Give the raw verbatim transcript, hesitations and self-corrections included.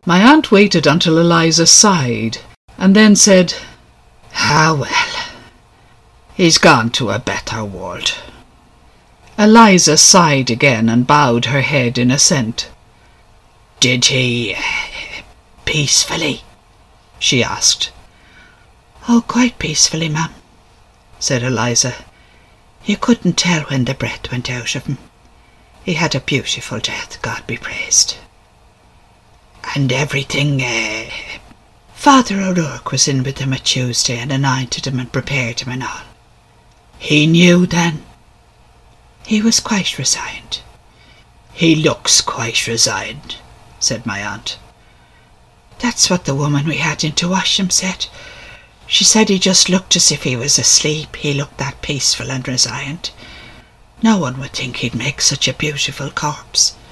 My aunt waited until Eliza sighed, and then said, "Ah, well, he's gone to a better world." Eliza sighed again and bowed her head in assent. "Did he... Uh, peacefully?" she asked. "Oh, quite peacefully, ma'am," said Eliza. "You couldn't tell when the breath went out of him. He had a beautiful death, God be praised." "And everything, uh... Father O'Rourke was in with him at Tuesday and anointed him and prepared him and all." "He knew then?" "He was quite resigned." "He looks quite resigned," said my aunt. "That's what the woman we had in to wash him said. She said he just looked as if he was asleep. He looked that peaceful and resigned. No one would think he'd make such a beautiful corpse.